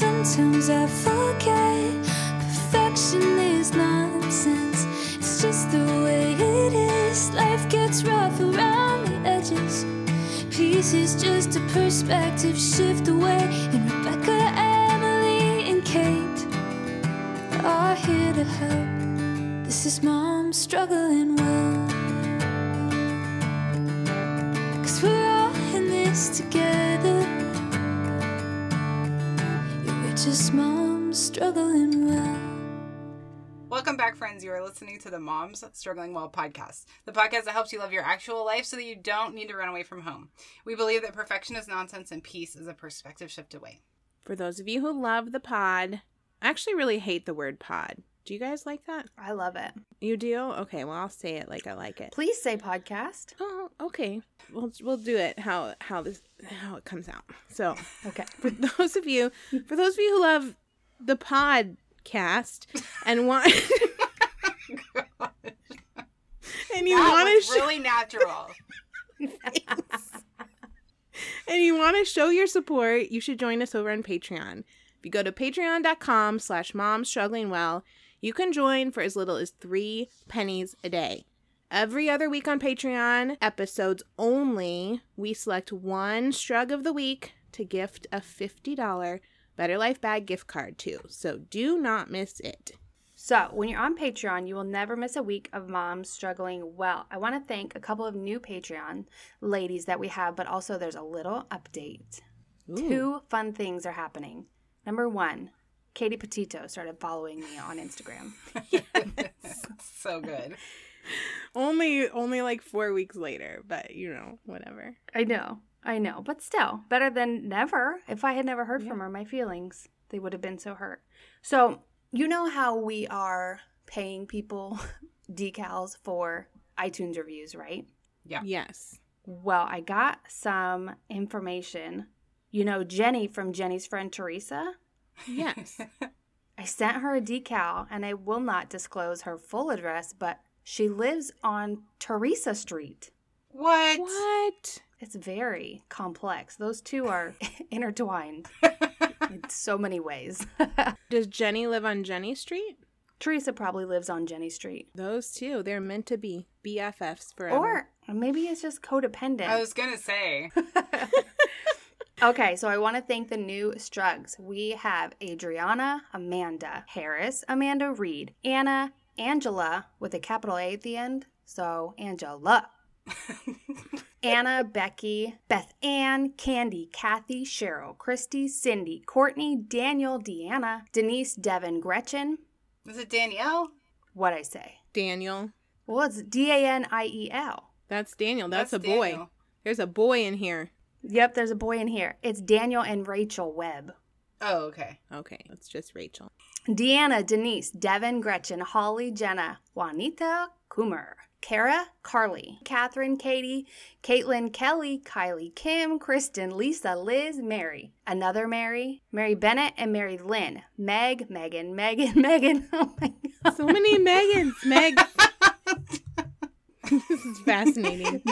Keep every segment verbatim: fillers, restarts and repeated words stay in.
Sometimes I forget perfection is nonsense. It's just the way it is. Life gets rough around the edges. Peace is just a perspective shift away. And Rebecca, Emily, and Kate are here to help. This is Mom Struggling Well. 'Cause we're all in this together. Yeah, we're just moms struggling well. Welcome back, friends. You are listening to the Moms Struggling Well podcast, the podcast that helps you live your actual life so that you don't need to run away from home. We believe that perfection is nonsense and peace is a perspective shift away. For those of you who love the pod, I actually really hate the word pod. Do you guys like that? I love it. You do? Okay, well, I'll say it like I like it. Please say podcast. Oh, okay. We'll we'll do it how how this how it comes out. So, okay. For those of you, for those of you who love the podcast and want and you want to sh- really natural. And you want to show your support, you should join us over on Patreon. If you go to patreon.com slash moms struggling well, you can join for as little as three pennies a day. Every other week on Patreon episodes only, we select one Strug of the week to gift a fifty dollars Better Life Bag gift card to. So do not miss it. So when you're on Patreon, you will never miss a week of Moms Struggling Well. I want to thank a couple of new Patreon ladies that we have, but also there's a little update. Ooh. Two fun things are happening. Number one, Katie Petito started following me on Instagram. Yes. So good. Only only like four weeks later, but you know, whatever. I know. I know. But still, better than never. If I had never heard yeah. from her, my feelings, they would have been so hurt. So, you know how we are paying people decals for iTunes reviews, right? Yeah. Yes. Well, I got some information. You know Jenny from Jenny's friend Teresa? Yes. I sent her a decal, and I will not disclose her full address, but she lives on Teresa Street. What? What? It's very complex. Those two are intertwined in so many ways. Does Jenny live on Jenny Street? Teresa probably lives on Jenny Street. Those two, they're meant to be B F Fs forever. Or maybe it's just codependent. I was going to say. Okay, so I want to thank the new Strugs. We have Adriana, Amanda, Harris, Amanda Reed, Anna, Angela with a capital A at the end. So Angela. Anna, Becky, Beth Ann, Candy, Kathy, Cheryl, Christy, Cindy, Courtney, Daniel, Deanna, Denise, Devin, Gretchen. Is it Danielle? What'd I say? Daniel. Well, it's D A N I E L. That's Daniel. That's, That's a boy. Daniel. There's a boy in here. Yep, there's a boy in here. It's Daniel and Rachel Webb. Oh, okay. Okay, it's just Rachel. Deanna, Denise, Devin, Gretchen, Holly, Jenna, Juanita, Coomer, Kara, Carly, Catherine, Katie, Caitlin, Kelly, Kylie, Kim, Kristen, Lisa, Liz, Mary, another Mary, Mary Bennett, and Mary Lynn, Meg, Megan, Megan, Megan. Oh my God. So many Megans, Meg. This is fascinating.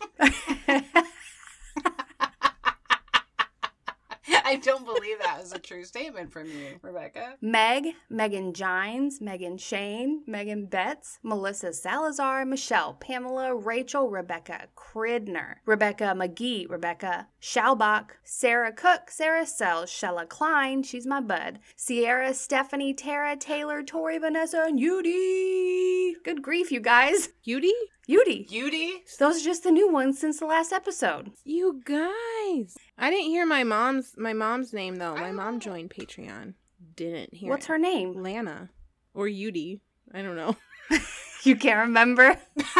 I don't believe that was a true statement from you, Rebecca. Meg, Megan Gines, Megan Shane, Megan Betts, Melissa Salazar, Michelle, Pamela, Rachel, Rebecca Cridner, Rebecca McGee, Rebecca Schaubach, Sarah Cook, Sarah Sells, Shella Klein, she's my bud, Sierra, Stephanie, Tara, Taylor, Tori, Vanessa, and Yudi. Good grief, you guys. Yudi? Yudi. Yudi? Those are just the new ones since the last episode. You guys. I didn't hear my mom's my mom's name, though. My mom joined Patreon. Didn't hear What's it. her name? Lana. Or Yudi. I don't know. You can't remember?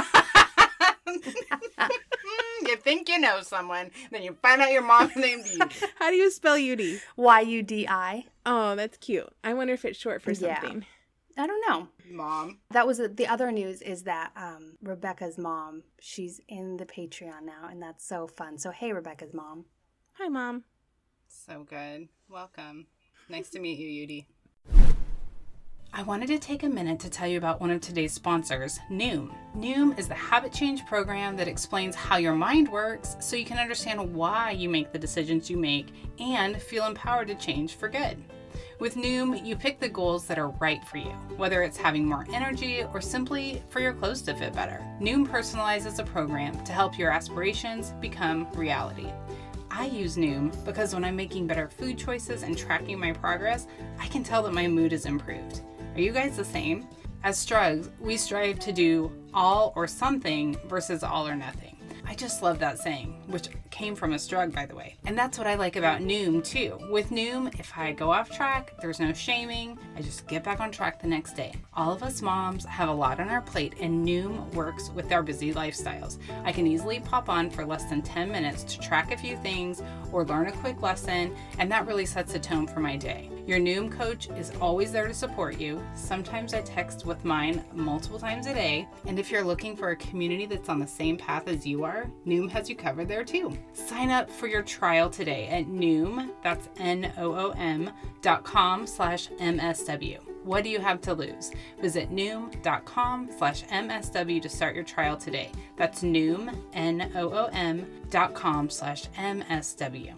You think you know someone, then you find out your mom's named Yudi. How do you spell Yudi? Y U D I. Oh, that's cute. I wonder if it's short for Yeah. something. I don't know. Mom. That was a, the other news is that um, Rebecca's mom, she's in the Patreon now, and that's so fun. So, hey, Rebecca's mom. Hi, Mom. So good. Welcome. Nice to meet you, Yudi. I wanted to take a minute to tell you about one of today's sponsors, Noom. Noom is the habit change program that explains how your mind works so you can understand why you make the decisions you make and feel empowered to change for good. With Noom, you pick the goals that are right for you, whether it's having more energy or simply for your clothes to fit better. Noom personalizes a program to help your aspirations become reality. I use Noom because when I'm making better food choices and tracking my progress, I can tell that my mood is improved. Are you guys the same? As Strugs, we strive to do all or something versus all or nothing. I just love that saying, which came from a Strug, by the way. And that's what I like about Noom, too. With Noom, if I go off track, there's no shaming. I just get back on track the next day. All of us moms have a lot on our plate, and Noom works with our busy lifestyles. I can easily pop on for less than ten minutes to track a few things or learn a quick lesson, and that really sets the tone for my day. Your Noom coach is always there to support you. Sometimes I text with mine multiple times a day. And if you're looking for a community that's on the same path as you are, Noom has you covered there too. Sign up for your trial today at Noom, that's N O O M, dot com slash M S W. What do you have to lose? Visit Noom.com slash MSW to start your trial today. That's Noom, N O O M, dot com slash M S W.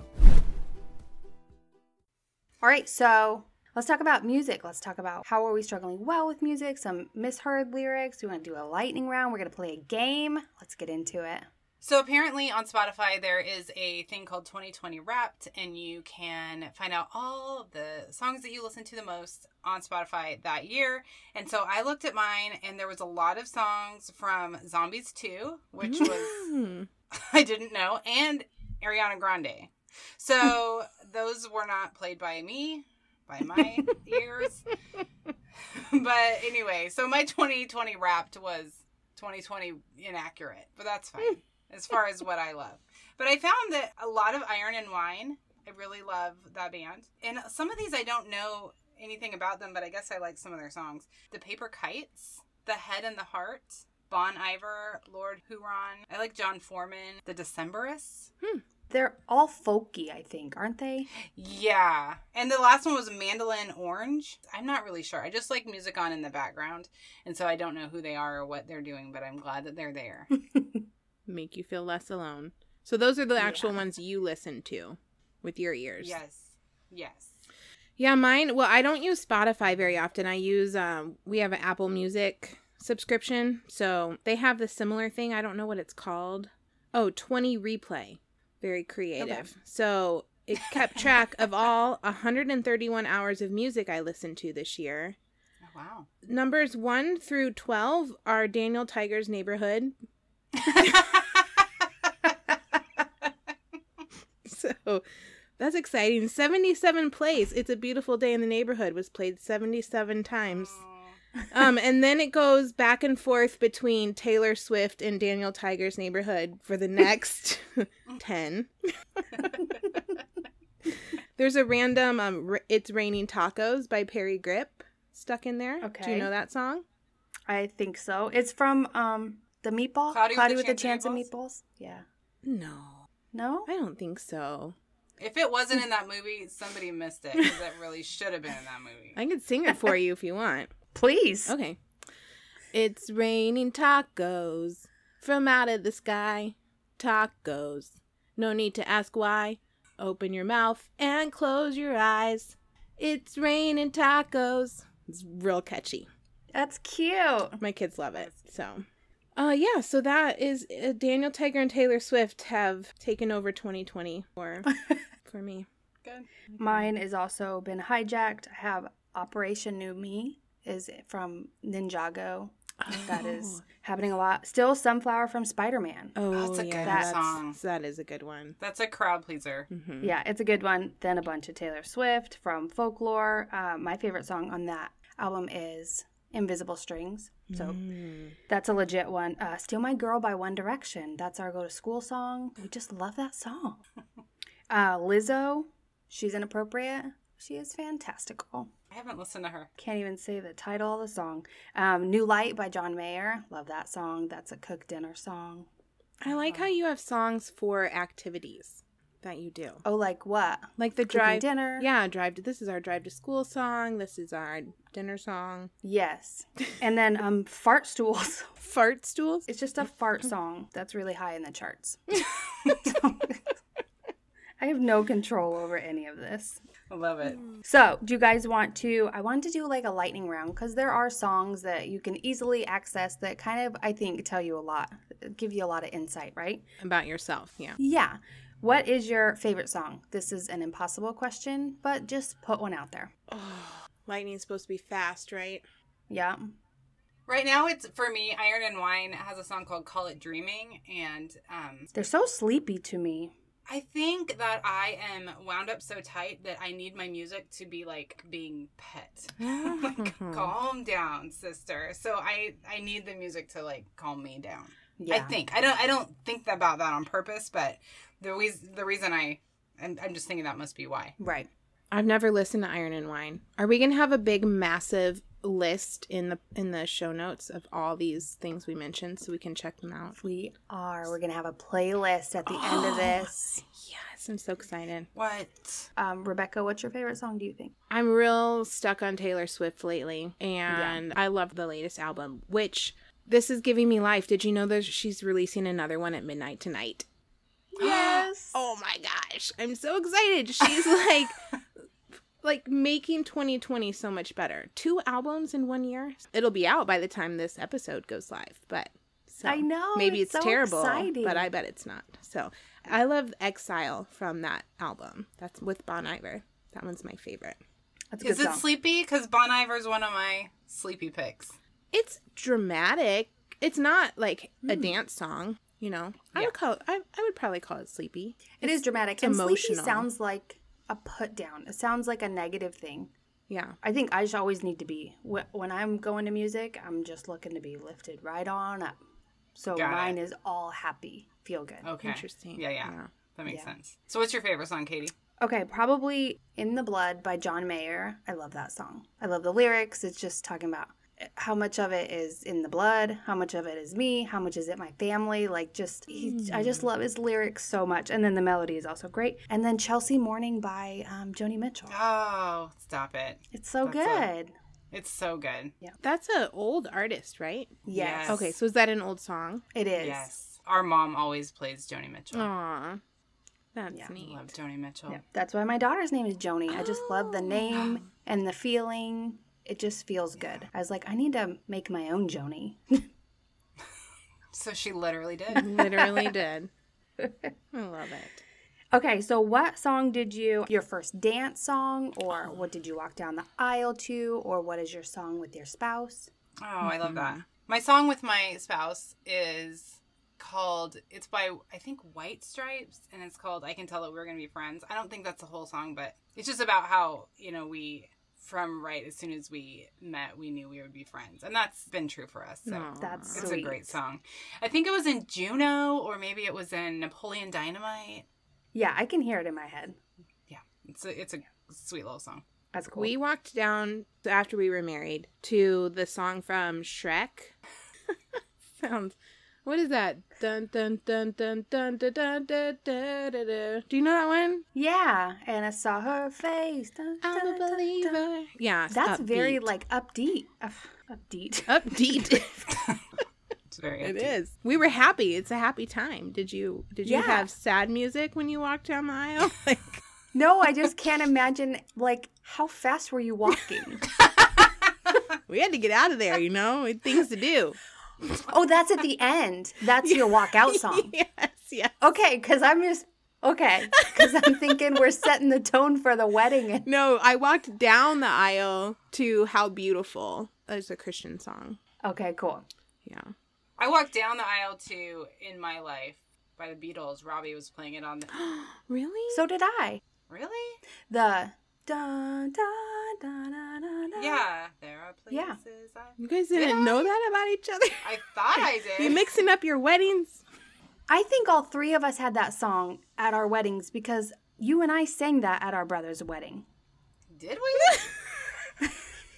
All right, so let's talk about music. Let's talk about how are we struggling well with music, some misheard lyrics. We want to do a lightning round. We're going to play a game. Let's get into it. So apparently on Spotify, there is a thing called twenty twenty Wrapped, and you can find out all of the songs that you listen to the most on Spotify that year. And so I looked at mine, and there was a lot of songs from Zombies two, which was, I didn't know, and Ariana Grande. So those were not played by me, by my ears. But anyway, so my twenty twenty Wrapped was twenty twenty inaccurate, but that's fine as far as what I love. But I found that a lot of Iron and Wine, I really love that band. And some of these I don't know anything about them, but I guess I like some of their songs. The Paper Kites, The Head and the Heart, Bon Iver, Lord Huron. I like John Foreman, The Decemberists. Hmm. They're all folky, I think, aren't they? Yeah. And the last one was Mandolin Orange. I'm not really sure. I just like music on in the background. And so I don't know who they are or what they're doing, but I'm glad that they're there. Make you feel less alone. So those are the actual Yeah. ones you listen to with your ears. Yes. Yes. Yeah, mine, well, I don't use Spotify very often. I use, um, we have an Apple Music subscription. So they have the similar thing. I don't know what it's called. Oh, twenty Replay. Very creative. Okay. So it kept track of all one hundred thirty-one hours of music I listened to this year. Oh, wow. Numbers one through twelve are Daniel Tiger's Neighborhood. So that's exciting. seventy-seven plays. It's a Beautiful Day in the Neighborhood was played seventy-seven times. Um, and then it goes back and forth between Taylor Swift and Daniel Tiger's Neighborhood for the next ten. There's a random um, r- It's Raining Tacos by Perry Grip stuck in there. Okay. Do you know that song? I think so. It's from um the Meatball? Cloudy, Cloudy with, with the a Chance of Meatballs? Meatballs? Yeah. No. No? I don't think so. If it wasn't in that movie, somebody missed it, because it really should have been in that movie. I can sing it for you if you want. Please. Okay. It's raining tacos from out of the sky. Tacos. No need to ask why. Open your mouth and close your eyes. It's raining tacos. It's real catchy. That's cute. My kids love it. So, uh, yeah, so that is uh, Daniel Tiger and Taylor Swift have taken over twenty twenty for, for me. Good. Mine is also been hijacked. I have Operation New Me is from Ninjago. That is happening a lot. Still Sunflower from Spider-Man. Oh, That's a yeah, good that's, song. That is a good one. That's a crowd pleaser. Mm-hmm. Yeah, it's a good one. Then a bunch of Taylor Swift from Folklore. Uh, my favorite song on that album is Invisible Strings. So Mm. that's a legit one. Uh, Steal My Girl by One Direction. That's our go-to-school song. We just love that song. uh, Lizzo, she's inappropriate. She is fantastical. I haven't listened to her. Can't even say the title of the song. Um, New Light by John Mayer. Love that song. That's a cook dinner song. I like how you have songs for activities that you do. Oh, like what? Like the Cooking drive dinner? Yeah, drive to this is our drive to school song. This is our dinner song. Yes. And then um, Fart Stools. Fart stools? It's just a fart song that's really high in the charts. I have no control over any of this. I love it. So, do you guys want to? I want to do like a lightning round because there are songs that you can easily access that kind of, I think, tell you a lot, give you a lot of insight, right? About yourself, yeah. Yeah. What is your favorite song? This is an impossible question, but just put one out there. Oh, lightning's supposed to be fast, right? Yeah. Right now, it's for me. Iron and Wine has a song called "Call It Dreaming," and um, They're so sleepy to me. I think that I am wound up so tight that I need my music to be like being pet. Like, calm down, sister. So I I need the music to like calm me down. Yeah. I think I don't I don't think about that on purpose, but the reason the reason I I'm, I'm just thinking that must be why. Right. I've never listened to Iron and Wine. Are we gonna have a big, massive list in the in the show notes of all these things we mentioned so we can check them out? We are. We're going to have a playlist at the end of this. Yes, I'm so excited. What? Um, Rebecca, what's your favorite song, do you think? I'm real stuck on Taylor Swift lately, and I love the latest album, which this is giving me life. Did you know that she's releasing another one at midnight tonight? Yes. Oh my gosh, I'm so excited. She's like like making twenty twenty so much better. Two albums in one year. It'll be out by the time this episode goes live, but so I know, maybe it's it's, so terrible, exciting. but I bet it's not. So I love Exile from that album. That's with Bon Iver. That one's my favorite. That's a good Is it song. sleepy? Because Bon Iver's one of my sleepy picks. It's dramatic. It's not like a dance song, you know. I Yeah. would call it, I, I would probably call it sleepy. It is dramatic. it's And sleepy emotional. sounds like a put down. It sounds like a negative thing. Yeah. I think I just always need to be, wh- when I'm going to music, I'm just looking to be lifted right on up. So Got it. mine is all happy, feel good. Okay. Interesting. Yeah, yeah. Yeah. That makes Yeah. sense. So what's your favorite song, Katie? Okay, probably In the Blood by John Mayer. I love that song. I love the lyrics. It's just talking about how much of it is in the blood, how much of it is me, how much is it my family. Like, just, he, I just love his lyrics so much. And then the melody is also great. And then Chelsea Morning by um, Joni Mitchell. Oh, stop it. It's so That's a- good. It's so good. That's an old artist, right? Yes. Yes. Okay, so is that an old song? It is. Yes. Our mom always plays Joni Mitchell. Aw. That's Yeah. neat. Love Joni Mitchell. Yeah. That's why my daughter's name is Joni. I just love the name and the feeling. It just feels good. I was like, I need to make my own Joni. So she literally did. Literally did. I love it. Okay, so what song did you, your first dance song, or what did you walk down the aisle to, or what is your song with your spouse? Oh, I love that. My song with my spouse is called, it's by, I think, White Stripes, and it's called I Can Tell That We're Going to Be Friends. I don't think that's the whole song, but it's just about how, you know, we, from right as soon as we met, we knew we would be friends. And that's been true for us. So Aw. That's it's sweet. a great song. I think it was in Juno, or maybe it was in Napoleon Dynamite. Yeah, I can hear it in my head. Yeah, it's a, it's a sweet little song. That's cool. We walked down after we were married to the song from Shrek. Sounds. What is that? Dun dun dun dun dun dun dun dun dun dun. dun. Do you know that one? Yeah, and I saw her face. Dun, I'm dun, a dun, dun. believer. Yeah, That's very, upbeat. like, upbeat. Uh, upbeat. upbeat. It's very It upbeat. is. We were happy. It's a happy time. Did you? Did you Yeah. have sad music when you walked down the aisle? Like, No, I just can't imagine, like, how fast were you walking? we had to get out of there. You know, we had things to do. Oh, that's at the end. That's your walkout song. Yes. Yes. Okay, because I'm just, okay, because I'm thinking we're setting the tone for the wedding. And No, I walked down the aisle to How Beautiful. That's a Christian song. Okay, cool. Yeah. I walked down the aisle to In My Life by the Beatles. Robbie was playing it on the... Really? So did I. Really? The da da da da da da. Yeah. There are Yeah. places I... You guys didn't Did I? know that about each other? I thought I You did. mixing up your weddings? I think all three of us had that song at our weddings because you and I sang that at our brother's wedding. Did we?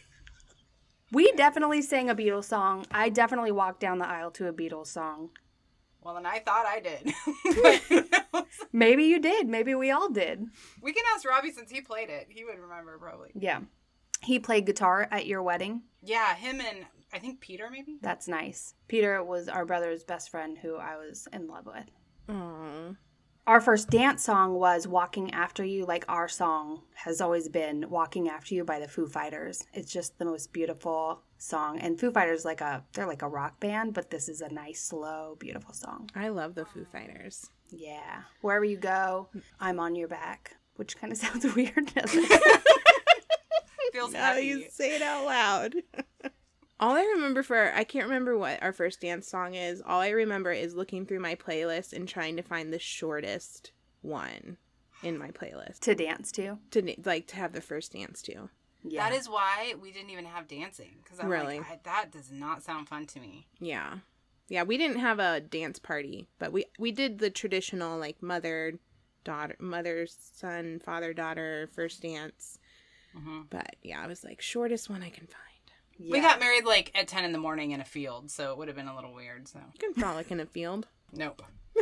We definitely sang a Beatles song. I definitely walked down the aisle to a Beatles song. Well, then I thought I did. But Maybe you did. Maybe we all did. we can ask Robbie since he played it. He would remember probably. Yeah. He played guitar at your wedding. Yeah, him and I think Peter maybe? That's nice. Peter was our brother's best friend who I was in love with. Aww. Our first dance song was Walking After You, like our song has always been Walking After You by the Foo Fighters. It's just the most beautiful song. And Foo Fighters, like a they're like a rock band, but this is a nice, slow, beautiful song. I love the Foo Fighters. Yeah. Wherever you go, I'm on your back, which kind of sounds weird, doesn't it? Feels Now heavy. you say it out loud. All I remember for, I can't remember what our first dance song is. All I remember is looking through my playlist and trying to find the shortest one in my playlist. To dance to. To, like, to have the first dance to. Yeah. That is why we didn't even have dancing. Because I'm Really? like, I, that does not sound fun to me. Yeah. Yeah, we didn't have a dance party, but we, we did the traditional, like, mother, daughter, mother, son, father, daughter, first dance. Mm-hmm. But, yeah, I was like, shortest one I can find. Yeah. We got married like at ten in the morning in a field, so it would have been a little weird. So You can frolic in a field. nope.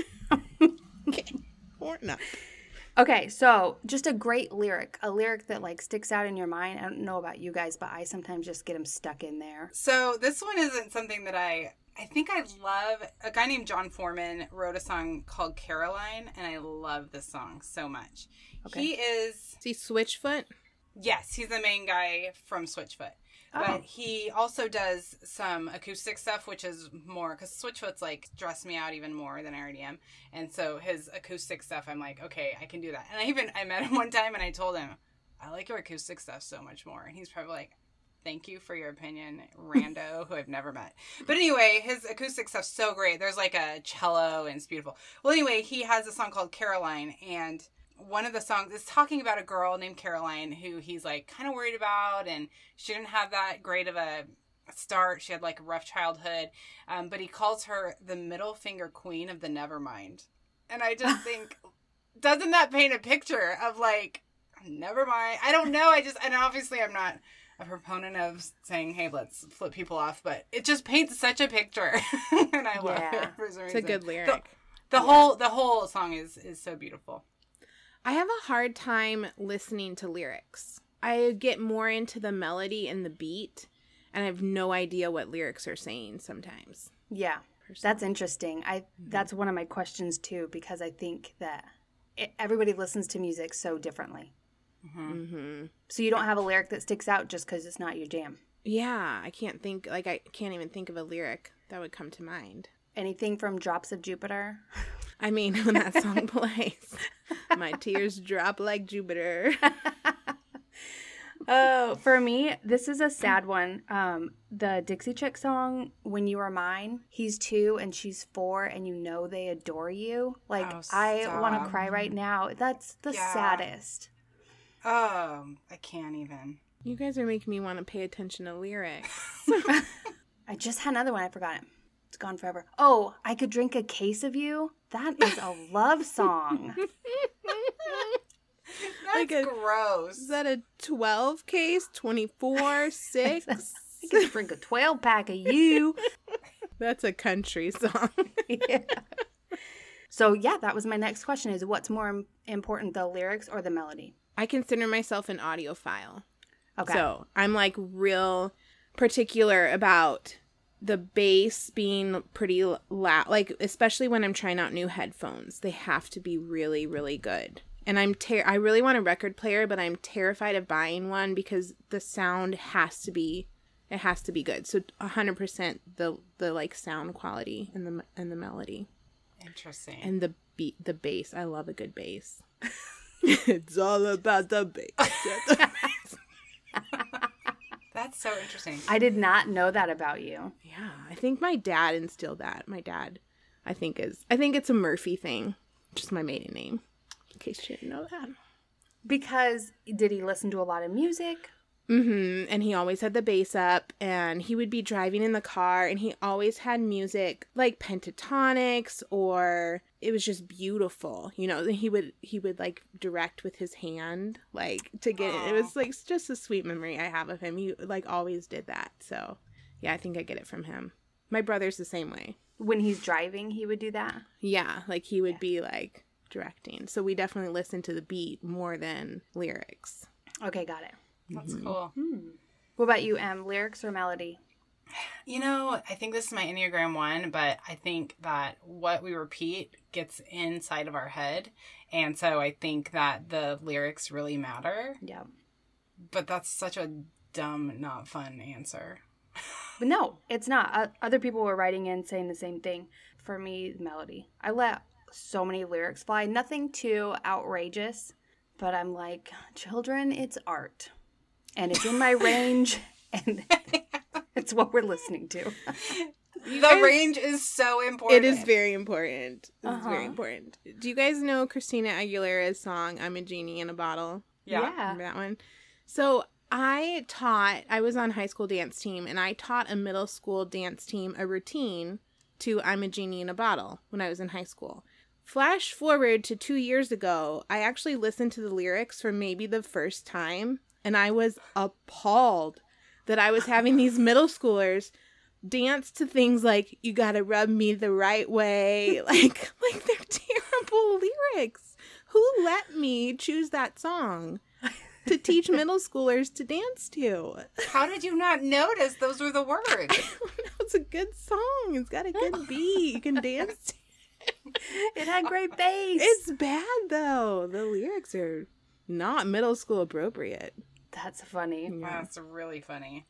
Okay. Or not. Okay, so just a great lyric, a lyric that like sticks out in your mind. I don't know about you guys, but I sometimes just get them stuck in there. So this one isn't something that I. I think I love. A guy named John Foreman wrote a song called Caroline, and I love this song so much. Okay. He is. Is he Switchfoot? Yes, he's the main guy from Switchfoot. Oh. But he also does some acoustic stuff, which is more, because Switchfoot's like dressed me out even more than I already am. And so his acoustic stuff, I'm like, okay, I can do that. And I even, I met him one time and I told him, I like your acoustic stuff so much more. And he's probably like, thank you for your opinion, rando, who I've never met. But anyway, his acoustic stuff's so great. There's like a cello and it's beautiful. Well, anyway, he has a song called Caroline, and one of the songs is talking about a girl named Caroline who he's like kind of worried about, and she didn't have that great of a start. She had like a rough childhood, um, but he calls her the middle finger queen of the Nevermind. And I just think, doesn't that paint a picture of like, never mind? I don't know. I just, and obviously I'm not a proponent of saying, hey, let's flip people off, but it just paints such a picture. And I love Yeah. it for some It's a reason. good lyric. The, the whole, the whole song is, is so beautiful. I have a hard time listening to lyrics. I get more into the melody and the beat, and I have no idea what lyrics are saying sometimes. Yeah, that's interesting. I that's one of my questions too, because I think that it, everybody listens to music so differently. Mm-hmm. So you don't have a lyric that sticks out just because it's not your jam. Yeah, I can't think, like, I can't even think of a lyric that would come to mind. Anything from Drops of Jupiter? I mean, when that song plays, my tears drop like Jupiter. Oh, for me, this is a sad one. Um, the Dixie Chick song, When You Were Mine, he's two and she's four, and you know they adore you. Like, Oh, I stop. want to cry right now. That's the Yeah. saddest. Oh, I can't even. You guys are making me want to pay attention to lyrics. I just had another one. I forgot it. It's gone forever. Oh, I Could Drink a Case of You. That is a love song. That's Like a- gross. Is that a twelve case? twenty-four? six? I could drink a twelve pack of you. That's a country song. Yeah. So yeah, that was my next question: is what's more im- important, the lyrics or the melody? I consider myself an audiophile. Okay. So I'm like real particular about the bass being pretty loud, like especially when I'm trying out new headphones. They have to be really, really good. And I'm ter- I really want a record player, but I'm terrified of buying one because the sound has to be it has to be good. So one hundred percent the the like sound quality and the and the melody Interesting. and the beat, the bass. I love a good bass. It's all about the bass. That's so interesting. I did not know that about you. Yeah, I think my dad instilled that. My dad, I think is, I think it's a Murphy thing, just my maiden name, in case you didn't know that. Because did he listen to a lot of music? Mm-hmm. And he always had the bass up, and he would be driving in the car, and he always had music like Pentatonics, or it was just beautiful. You know, he would he would like direct with his hand, like to get it. It was like just a sweet memory I have of him. He like always did that. So yeah, I think I get it from him. My brother's the same way. When he's driving, he would do that? Yeah, like he would be like directing. So we definitely listen to the beat more than lyrics. Okay, got it. That's cool. What about you, Em? Lyrics or melody? You know, I think this is my Enneagram one, but I think that what we repeat gets inside of our head. And so I think that the lyrics really matter. Yeah. But that's such a dumb, not fun answer. But no, it's not. Uh, other people were writing in saying the same thing. For me, melody. I let so many lyrics fly. Nothing too outrageous. But I'm like, children, it's art. And it's in my range. And it's what we're listening to. The range is so important. It is very important. It's Uh-huh. very important. Do you guys know Christina Aguilera's song, I'm a Genie in a Bottle? Yeah. Remember that one? So I taught, I was on high school dance team, and I taught a middle school dance team a routine to I'm a Genie in a Bottle when I was in high school. Flash forward to two years ago, I actually listened to the lyrics for maybe the first time, and I was appalled that I was having these middle schoolers dance to things like, you gotta rub me the right way. Like, like they're terrible lyrics. Who let me choose that song to teach middle schoolers to dance to? How did you not notice those were the words? It's a good song. It's got a good beat. You can dance to. It had great bass. It's bad, though. The lyrics are not middle school appropriate. That's funny. Wow, that's really funny.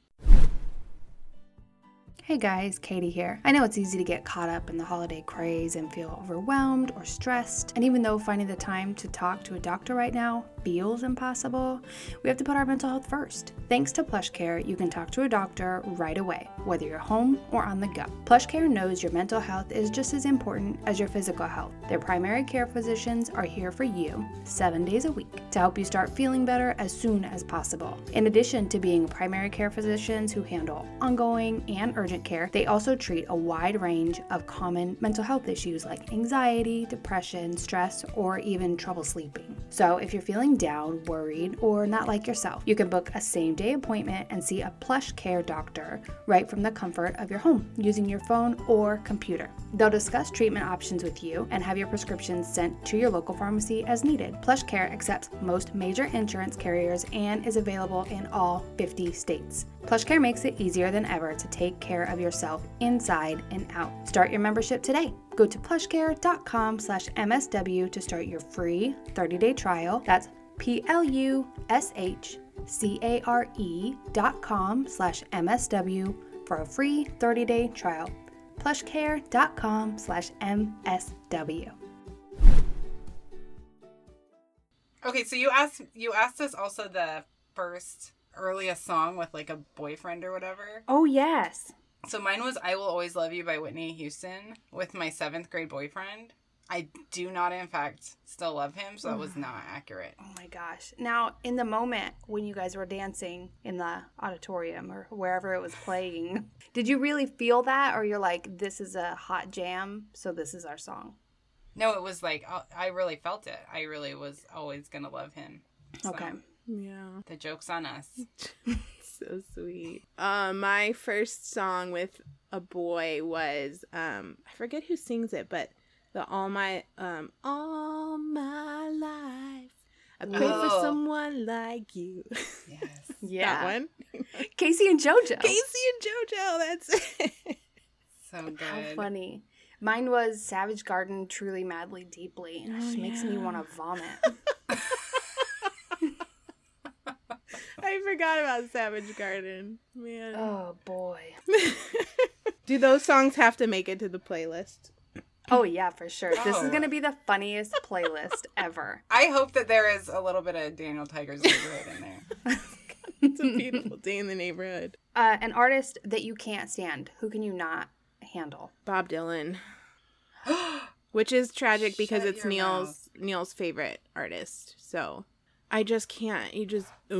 Hey guys, Katie here. I know it's easy to get caught up in the holiday craze and feel overwhelmed or stressed. And even though finding the time to talk to a doctor right now feels impossible, we have to put our mental health first. Thanks to PlushCare, you can talk to a doctor right away, whether you're home or on the go. PlushCare knows your mental health is just as important as your physical health. Their primary care physicians are here for you seven days a week to help you start feeling better as soon as possible. In addition to being primary care physicians who handle ongoing and urgent care, they also treat a wide range of common mental health issues like anxiety, depression, stress, or even trouble sleeping. So if you're feeling down, worried, or not like yourself, you can book a same-day appointment and see a PlushCare doctor right from the comfort of your home using your phone or computer. They'll discuss treatment options with you and have your prescriptions sent to your local pharmacy as needed. PlushCare accepts most major insurance carriers and is available in all fifty states. PlushCare makes it easier than ever to take care of yourself inside and out. Start your membership today. Go to plushcare.com slash MSW to start your free thirty-day trial. That's P-L-U-S-H-C-A-R-E dot com slash MSW for a free thirty-day trial. plushcare.com slash MSW. Okay, so you asked you asked us also the first earliest song with like a boyfriend or whatever. Oh, yes. So mine was I Will Always Love You by Whitney Houston with my seventh grade boyfriend. I do not, in fact, still love him, so that was not accurate. Oh my gosh. Now, in the moment when you guys were dancing in the auditorium or wherever it was playing, did you really feel that? Or you're like, this is a hot jam, so this is our song? No, it was like, I really felt it. I really was always going to love him. So, Okay. Yeah. the joke's on us. So sweet. Um, my first song with a boy was, um, I forget who sings it, but the All My, um, All My Life, I pray Oh. for someone like you. Yes. Yeah. That one. Casey and JoJo. Casey and JoJo, that's it. So good. How funny. Mine was Savage Garden, Truly, Madly, Deeply. And it just Oh, makes yeah. me want to vomit. I forgot about Savage Garden. Man. Oh, boy. Do those songs have to make it to the playlist? Oh, yeah, for sure. This is Oh. going to be the funniest playlist ever. I hope that there is a little bit of Daniel Tiger's Neighborhood in there. It's a beautiful day in the neighborhood. Uh, an artist that you can't stand. Who can you not handle? Bob Dylan. Which is tragic because Shut it's your Neil's Neil's favorite artist. So I just can't. You just that's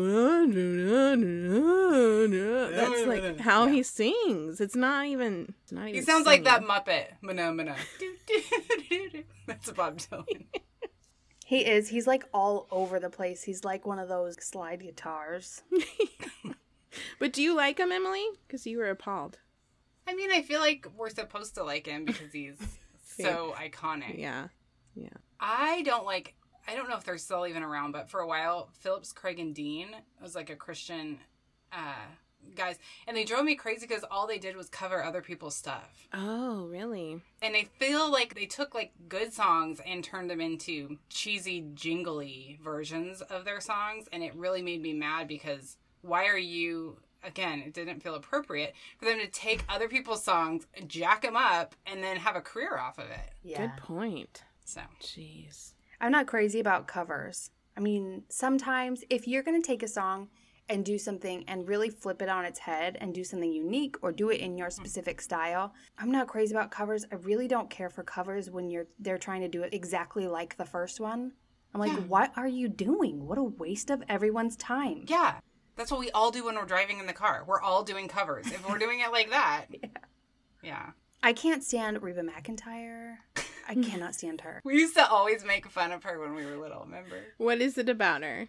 like how he sings. It's not even. It's not even. He sounds like that singing. Muppet. Mana, mana. That's Bob Dylan. He is. He's like all over the place. He's like one of those slide guitars. But do you like him, Emily? Because you were appalled. I mean, I feel like we're supposed to like him because he's so iconic. Yeah, yeah. I don't like, I don't know if they're still even around, but for a while, Phillips, Craig, and Dean was like a Christian uh, guys. And they drove me crazy because all they did was cover other people's stuff. Oh, really? And I feel like they took, like, good songs and turned them into cheesy, jingly versions of their songs. And it really made me mad because why are you... Again, it didn't feel appropriate for them to take other people's songs, jack them up, and then have a career off of it. Yeah. Good point. So, Jeez. I'm not crazy about covers. I mean, sometimes if you're going to take a song and do something and really flip it on its head and do something unique or do it in your specific style, I'm not crazy about covers. I really don't care for covers when you're they're trying to do it exactly like the first one. I'm like, Yeah. what are you doing? What a waste of everyone's time. yeah. That's what we all do when we're driving in the car. We're all doing covers. If we're doing it like that. yeah. Yeah. I can't stand Reba McEntire. I cannot stand her. We used to always make fun of her when we were little, remember? What is it about her?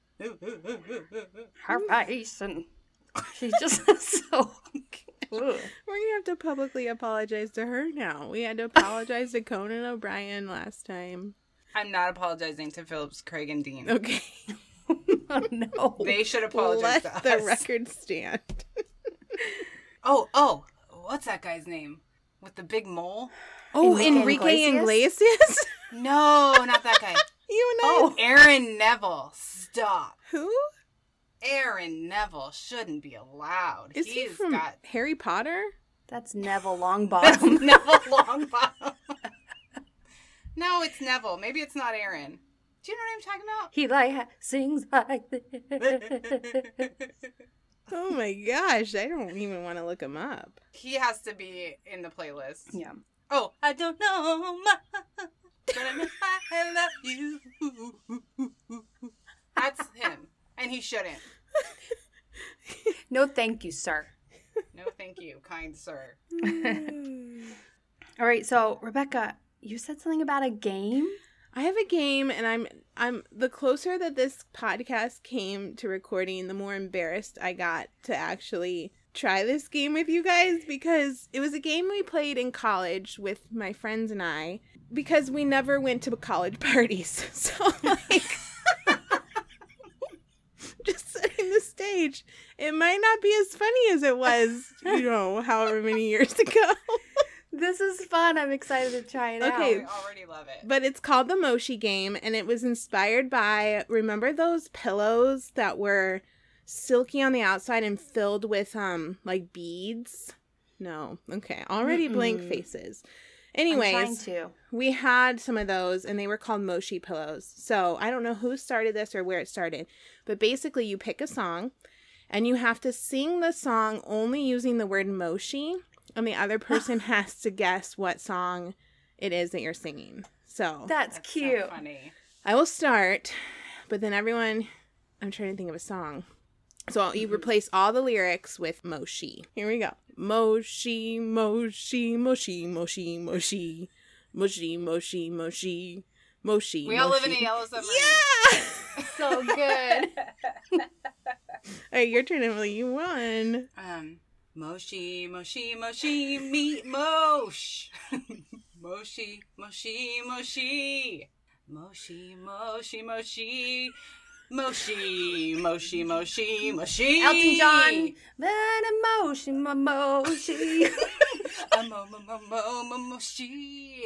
Her face and she's just so... Ugh. We're going to have to publicly apologize to her now. We had to apologize to Conan O'Brien last time. I'm not apologizing to Phillips, Craig, and Dean. Okay. Oh, no. They should apologize Let to the us. record stand. Oh, oh. What's that guy's name? With the big mole? Oh, Enrique Enrique Iglesias? Iglesias? No, not that guy. You and I. Oh, Aaron Neville. Stop. Who? Aaron Neville shouldn't be allowed. Is he He's from got Harry Potter? that's Neville That's Longbottom. Neville Longbottom. No, it's Neville. Maybe it's not Aaron. Do you know what I'm talking about? He like sings like this. Oh my gosh, I don't even want to look him up. He has to be in the playlist. Yeah. Oh, I don't know, ma, but I know I love you. That's him, and he shouldn't. No, thank you, sir. No, thank you, kind sir. All right, so Rebecca, you said something about a game? I have a game, and I'm I'm the closer that this podcast came to recording, the more embarrassed I got to actually try this game with you guys, because it was a game we played in college with my friends and I, because we never went to college parties. So like just setting the stage. It might not be as funny as it was, you know, however many years ago. This is fun. I'm excited to try it Okay. I already love it. But it's called the Moshi game, and it was inspired by, remember those pillows that were silky on the outside and filled with, um, like beads? No. Okay. Already Mm-mm. blank faces. I'm trying Anyways, to. we had some of those, and they were called Moshi pillows. So I don't know who started this or where it started, but basically you pick a song, and you have to sing the song only using the word Moshi, and the other person has to guess what song it is that you're singing. So That's, That's cute. so funny. I will start, but then everyone, I'm trying to think of a song. So I'll you replace all the lyrics with Moshi. Here we go. Moshi, Moshi, Moshi, Moshi, Moshi, Moshi, Moshi, Moshi, Moshi. We all live in a Moshi. yellow submarine. Yeah! So good. All right, your turn, Emily. You won. Um, Moshi, Moshi, Moshi, meet Mosh. Moshi, Moshi, Moshi. Moshi, Moshi, Moshi. Moshi, Moshi, Moshi, Moshi. Elton John. Then emotion, emotion. A mo, mo, mo, mo, mo, Moshi.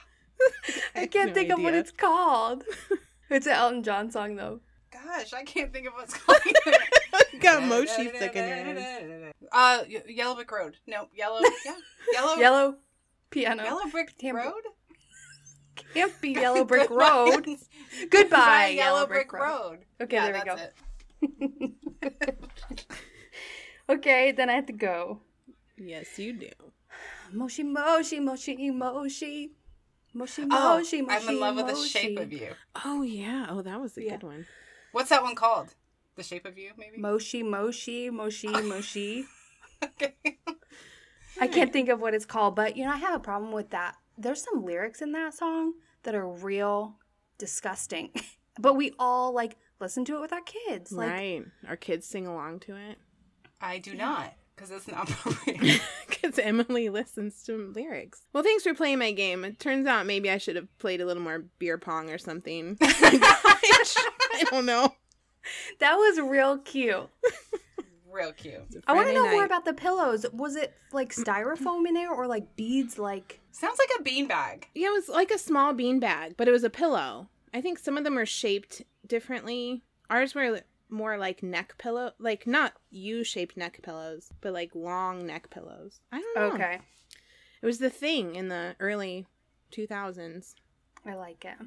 I can't no think of what idea. it's called. It's an Elton John song, though. Gosh, I can't think of what's called. Got Moshi stuck in your head. Uh, y- Yellow Brick Road. No, Yellow. Yeah, Yellow. Yellow piano. Yellow Brick Can't be- Road. Can't be Yellow Brick Goodbye. Road. Goodbye, Goodbye, Yellow Brick Road. Okay, Yeah, there that's we it. go. Okay, then I have to go. Yes, you do. Moshi, moshi, moshi, moshi. Moshi, Oh, moshi, moshi, I'm in love with the moshi. shape of you. Oh, yeah. Oh, that was a Yeah. good one. What's that one called? The Shape of You, maybe? Moshi, moshi, moshi, moshi. Okay. I can't think of what it's called, but you know, I have a problem with that. There's some lyrics in that song that are real disgusting. But we all like listen to it with our kids. Like Right. Our kids sing along to it. I do not, because it's not appropriate. Because Emily listens to lyrics. Well, thanks for playing my game. It turns out maybe I should have played a little more beer pong or something. I don't know. that was real cute. real cute. I want to Friday know more night. about the pillows. Was it like styrofoam in there or like beads? Like Sounds like a beanbag. Yeah, it was like a small bean bag, but it was a pillow. I think some of them are shaped differently. Ours were more like neck pillow, like not U-shaped neck pillows, but like long neck pillows. I don't know. okay, It was the thing in the early two thousands. I like it.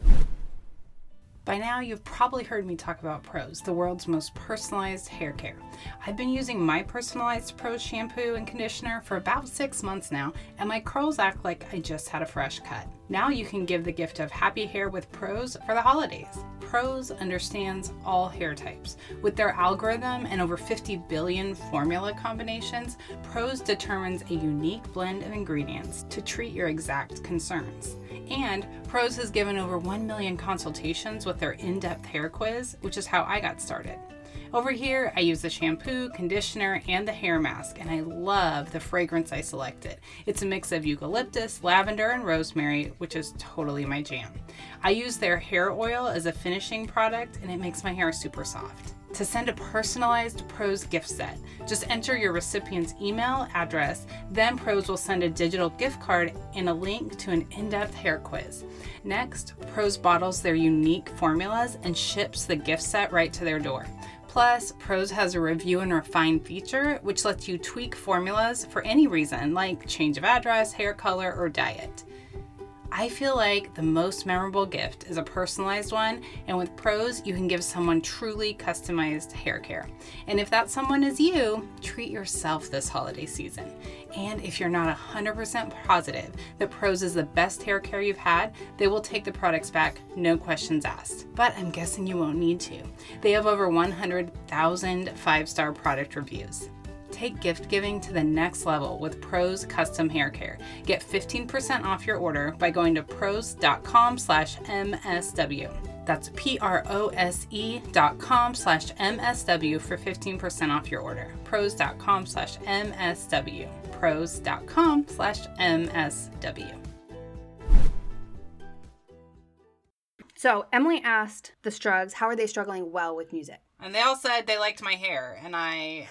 By now, you've probably heard me talk about Prose, the world's most personalized hair care. I've been using my personalized Prose shampoo and conditioner for about six months now, and my curls act like I just had a fresh cut. Now you can give the gift of happy hair with Prose for the holidays. Prose understands all hair types. With their algorithm and over fifty billion formula combinations, Prose determines a unique blend of ingredients to treat your exact concerns. And Prose has given over one million consultations with their in-depth hair quiz, which is how I got started. Over here, I use the shampoo, conditioner, and the hair mask, and I love the fragrance I selected. It's a mix of eucalyptus, lavender, and rosemary, which is totally my jam. I use their hair oil as a finishing product, and it makes my hair super soft. To send a personalized Prose gift set, just enter your recipient's email address, then Prose will send a digital gift card and a link to an in-depth hair quiz. Next, Prose bottles their unique formulas and ships the gift set right to their door. Plus, Prose has a review and refine feature, which lets you tweak formulas for any reason, like change of address, hair color, or diet. I feel like the most memorable gift is a personalized one, and with Prose, you can give someone truly customized hair care. And if that someone is you, treat yourself this holiday season. And if you're not one hundred percent positive that Prose is the best hair care you've had, they will take the products back, no questions asked. But I'm guessing you won't need to. They have over one hundred thousand five-star product reviews. Take gift giving to the next level with Prose Custom Hair Care. Get fifteen percent off your order by going to prose.com slash MSW. That's P-R-O-S-E dot com slash M-S-W for fifteen percent off your order. Prose.com slash M-S-W. Prose.com slash M-S-W. So Emily asked the Strugs, how are they struggling well with music? And they all said they liked my hair, and I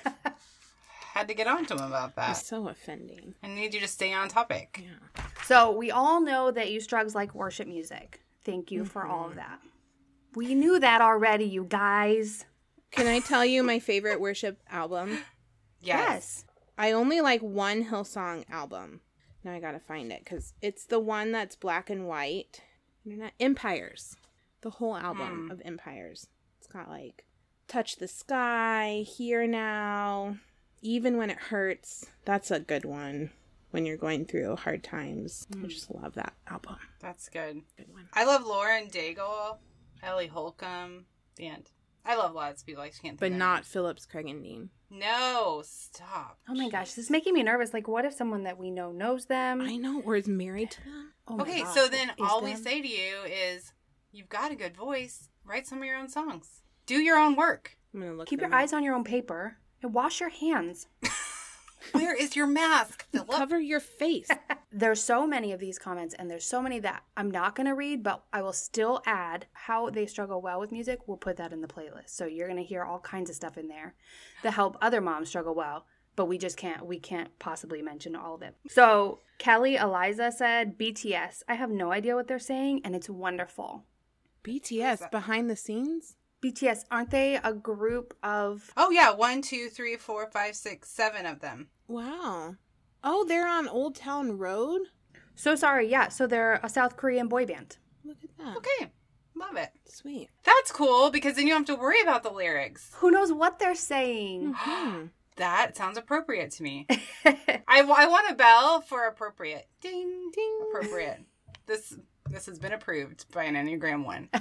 had to get on to them about that. It's so offending. I need you to stay on topic. Yeah. So we all know that you Strugs like worship music. Thank you for all of that. We knew that already, you guys. Can I tell you my favorite worship album? Yes. I only like one Hillsong album. Now I gotta find it because it's the one that's black and white. Internet Empires. The whole album Mm. of Empires. It's got like Touch the Sky, Here Now, Even When It Hurts. That's a good one when you're going through hard times. I just love that album. That's good. Good one. I love Lauren Daigle, Ellie Holcomb. The end. I love lots of people. I just can't think But of not names. Phillips, Craig, and Dean. No, stop. Oh my gosh, this is making me nervous. Like, what if someone that we know knows them? I know, or is married to them. Oh my Okay, gosh, so then is all we them? say to you is, you've got a good voice. Write some of your own songs. Do your own work. I'm gonna look. Keep them your up. eyes on your own paper and wash your hands. Where is your mask, Philip? Cover your face. There's so many of these comments, and there's so many that I'm not going to read, but I will still add how they struggle well with music. We'll put that in the playlist. So you're going to hear all kinds of stuff in there that help other moms struggle well, but we just can't, we can't possibly mention all of it. So Kelly Eliza said, B T S. I have no idea what they're saying, and it's wonderful. B T S behind the scenes. B T S, aren't they a group of... Oh, yeah. One, two, three, four, five, six, seven of them. Wow. Oh, they're on Old Town Road? So sorry, yeah. So they're a South Korean boy band. Look at that. Okay. Love it. Sweet. That's cool because then you don't have to worry about the lyrics. Who knows what they're saying? Hmm. That sounds appropriate to me. I, I want a bell for appropriate. Ding, ding. Appropriate. This this has been approved by an Enneagram one.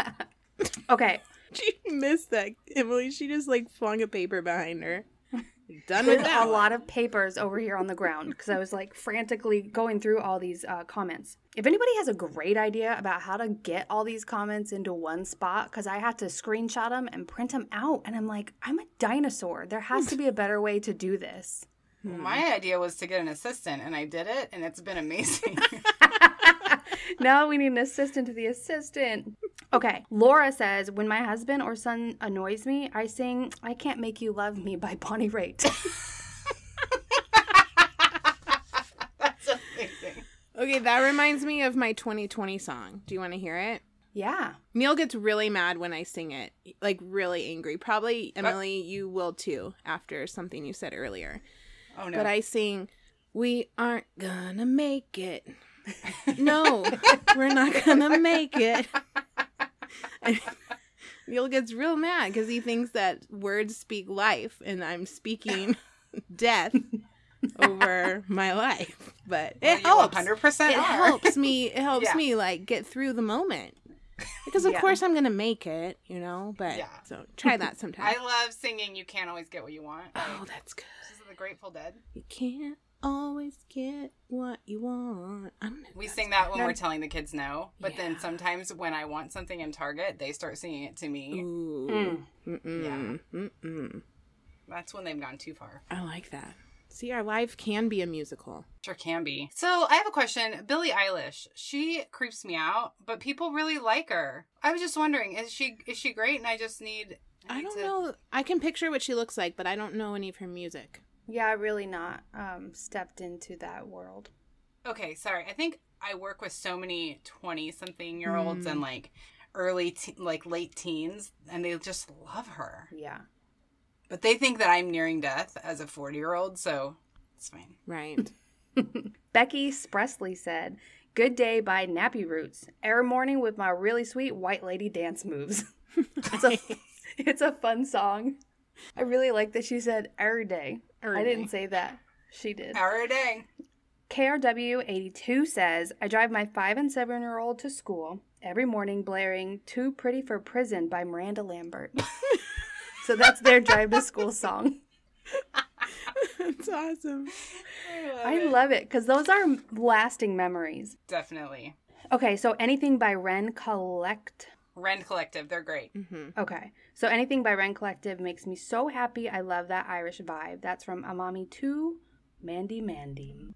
Okay. She missed that, Emily. She just like flung a paper behind her. Done With with that a lot of papers over here on the ground because I was like frantically going through all these uh, comments. If anybody has a great idea about how to get all these comments into one spot, because I had to screenshot them and print them out, and I'm like, I'm a dinosaur. There has to be a better way to do this. Well, my idea was to get an assistant, and I did it, and it's been amazing. Now we need an assistant to the assistant. Okay. Laura says, when my husband or son annoys me, I sing I Can't Make You Love Me by Bonnie Raitt. That's amazing. Okay, that reminds me of my twenty twenty song. Do you want to hear it? Yeah. Neil gets really mad when I sing it, like really angry. Probably, Emily, you will too after something you said earlier. Oh, no. But I sing, we aren't gonna make it. No, we're not gonna make it. And Neil gets real mad because he thinks that words speak life and I'm speaking death over my life. But Well, it you helps. one hundred percent It are. helps me. It helps Yeah. me like get through the moment. Because of Yeah. course I'm gonna make it, you know. But Yeah. so try that sometime. I love singing You Can't Always Get What You Want. Oh, Like, that's good. this is the Grateful Dead. You can't always get what you want. I don't know. We That's- sing that when we're that- telling the kids no. But then Yeah. sometimes when I want something in Target, they start singing it to me. Ooh. Mm. Mm-mm. Mm-mm. That's when they've gone too far. I like that. See, our life can be a musical. Sure can be. So I have a question. Billie Eilish, she creeps me out, but people really like her. I was just wondering, is she is she great? And I just need. I need don't to- know. I can picture what she looks like, but I don't know any of her music. Yeah, I really not um, stepped into that world. Okay, sorry. I think I work with so many twenty-something-year-olds Mm. and like early, te- like late teens, and they just love her. Yeah. But they think that I'm nearing death as a forty-year-old, so it's fine. Right. Becky Spresley said, good day by Nappy Roots. Every morning with my really sweet white lady dance moves. It's a, it's a fun song. I really like that she said every day. Every I day. didn't say that. She did. Every day. K R W eighty-two says, I drive my five and seven year old to school every morning blaring Too Pretty for Prison by Miranda Lambert. So that's their drive to school song. That's awesome. I love it because those are lasting memories. Definitely. Okay, so anything by Ren Collect. Rend Collective, they're great. Mm-hmm. Okay, so anything by Ren Collective makes me so happy. I love that Irish vibe. That's from Amami two, Mandy Mandy.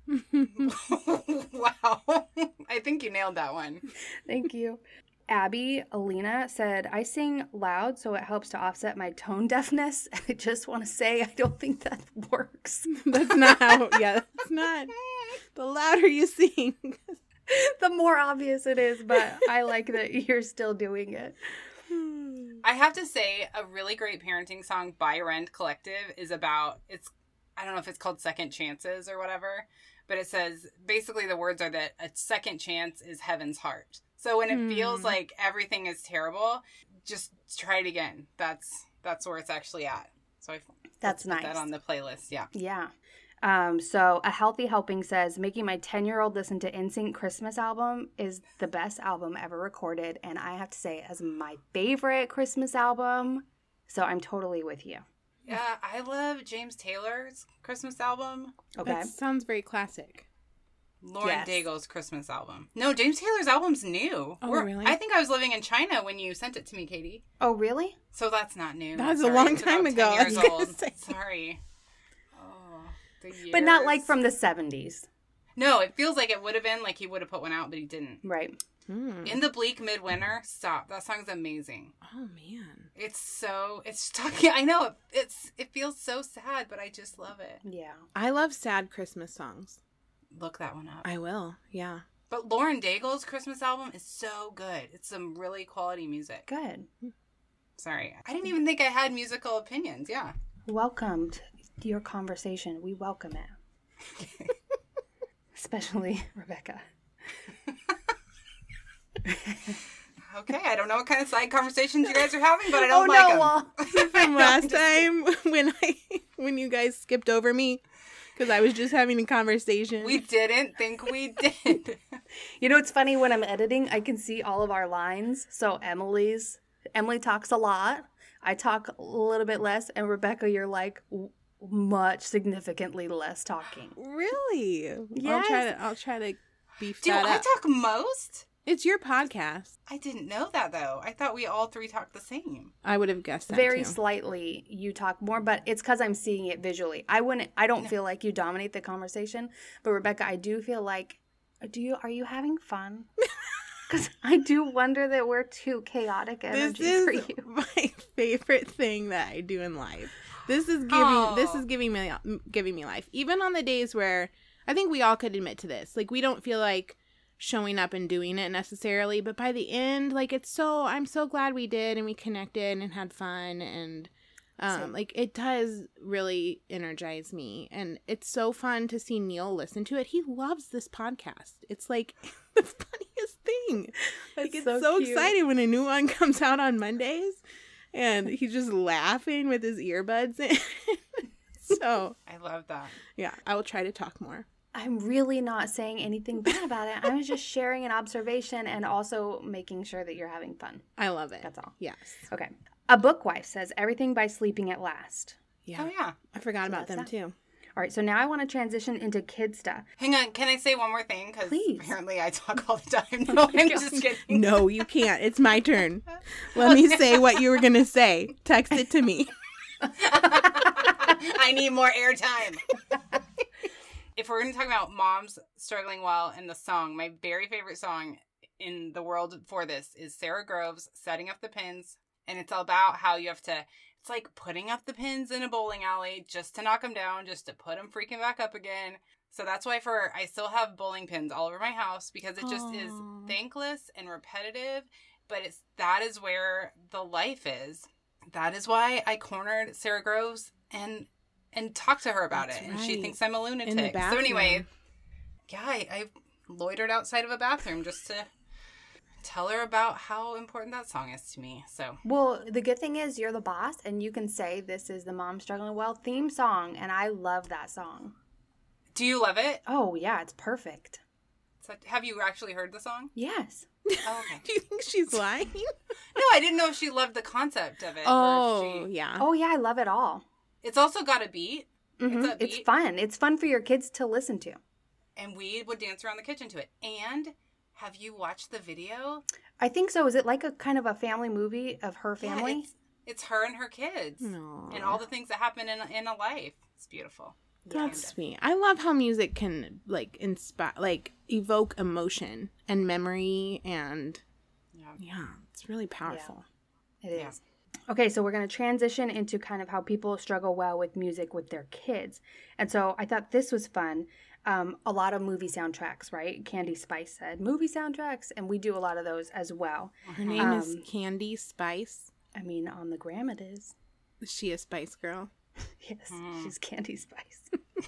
Wow. I think you nailed that one. Thank you. Abby Alina said, I sing loud so it helps to offset my tone deafness. And I just want to say, I don't think that works. That's not how. Yeah, that's not. The louder you sing. The more obvious it is, but I like that you're still doing it. I have to say, a really great parenting song by Rend Collective is about, it's, I don't know if it's called Second Chances or whatever, but it says, basically the words are that a second chance is heaven's heart. So when it feels Hmm. like everything is terrible, just try it again. That's that's where it's actually at. So I That's let's put nice. that on the playlist. Yeah. Yeah. Um, so A Healthy Helping says, making my ten-year-old listen to N Sync Christmas album is the best album ever recorded. And I have to say, as my favorite Christmas album. So I'm totally with you. Yeah, I love James Taylor's Christmas album. Okay. That sounds very classic. Lauren Yes. Daigle's Christmas album. No, James Taylor's album's new. Oh, We're- really? I think I was living in China when you sent it to me, Katie. Oh, really? So that's not new. That was a Sorry, long it's time about ago, I ten was years gonna old. say. Sorry. Oh, the years. But not like from the seventies. No, it feels like it would have been like he would have put one out, but he didn't. Right. Hmm. In the Bleak Midwinter, stop. That song's amazing. Oh man. It's so it's talking. I know it, it's it feels so sad, but I just love it. Yeah. I love sad Christmas songs. Look that one up. I will. Yeah. But Lauren Daigle's Christmas album is so good. It's some really quality music. Good. Sorry, I didn't even think I had musical opinions. Yeah. Welcome to your conversation. We welcome it. Especially Rebecca. Okay, I don't know what kind of side conversations you guys are having, but I don't oh, like no, them. well. From last time when I when you guys skipped over me because I was just having a conversation. We didn't think we did. You know, it's funny when I'm editing, I can see all of our lines. So Emily's, Emily talks a lot. I talk a little bit less. And Rebecca, you're like w- much significantly less talking. Really? I'll Yes. try to. I'll try to beef Do that I up. talk most? It's your podcast. I didn't know that though. I thought we all three talked the same. I would have guessed that Very too. slightly you talk more, but it's because I'm seeing it visually. I wouldn't, I don't feel like you dominate the conversation. But Rebecca, I do feel like, do you, are you having fun? Because I do wonder that we're too chaotic energy This for is you. my favorite thing that I do in life. This is giving Oh. this is giving me giving me life. Even on the days where I think we all could admit to this. Like we don't feel like showing up and doing it necessarily, but by the end, like it's so I'm so glad we did and we connected and had fun and um Same. like it does really energize me, and it's so fun to see Neil listen to it. He loves this podcast. It's like the funniest thing. Like It's it's so so, cute. exciting when a new one comes out on Mondays, and he's just laughing with his earbuds in. So I love that. yeah, I will try to talk more. I'm really not saying anything bad about it. I was just sharing an observation and also making sure that you're having fun. I love it. That's all. Yes. Okay. A Bookwife says everything by sleeping at last. Yeah. Oh, yeah. I forgot about that's them that. too. All right, so now I want to transition into kid stuff. Hang on. Can I say one more thing? Because Please. apparently I talk all the time. No, I'm just kidding. No, you can't. It's my turn. Let me say what you were going to say. Text it to me. I need more airtime. If we're going to talk about moms struggling well in the song, my very favorite song in the world for this is Sarah Groves, Setting Up the Pins. And it's all about how you have to, it's like putting up the pins in a bowling alley just to knock them down, just to put them freaking back up again. So that's why for I still have bowling pins all over my house, because it just is Aw. thankless and repetitive. But it's that is where the life is. That is why I cornered Sarah Groves and and talked to her about That's it. And she right. thinks I'm a lunatic. In the So bathroom. anyway, yeah, I, I loitered outside of a bathroom just to tell her about how important that song is to me. So Well, the good thing is you're the boss and you can say this is the Mom Struggling Well theme song, and I love that song. do you love it? Oh, yeah, it's perfect. So, have you actually heard the song? Yes. Oh, okay. Do you think she's lying? No, I didn't know if she loved the concept of it. or Oh, if she... yeah. Oh, yeah, I love it all. It's also got a beat. Mhm. It's It's upbeat. fun. It's fun for your kids to listen to. And we would dance around the kitchen to it. And have you watched the video? I think so. Is it like a kind of a family movie of her Yeah, family? it's, it's her and her kids. Aw. And all the things that happen in, in a life. It's beautiful. That's sweet. I love how music can like inspire, like evoke emotion and memory, and Yeah. yeah, it's really powerful. It is. Yeah. Okay, so we're going to transition into kind of how people struggle well with music with their kids. And so I thought this was fun. Um, a lot of movie soundtracks, right? Candy Spice said movie soundtracks, and we do a lot of those as well. Her name is Um, Candy Spice. I mean, on the gram it is. Is she a Spice Girl? Yes, Hmm. she's Candy Spice.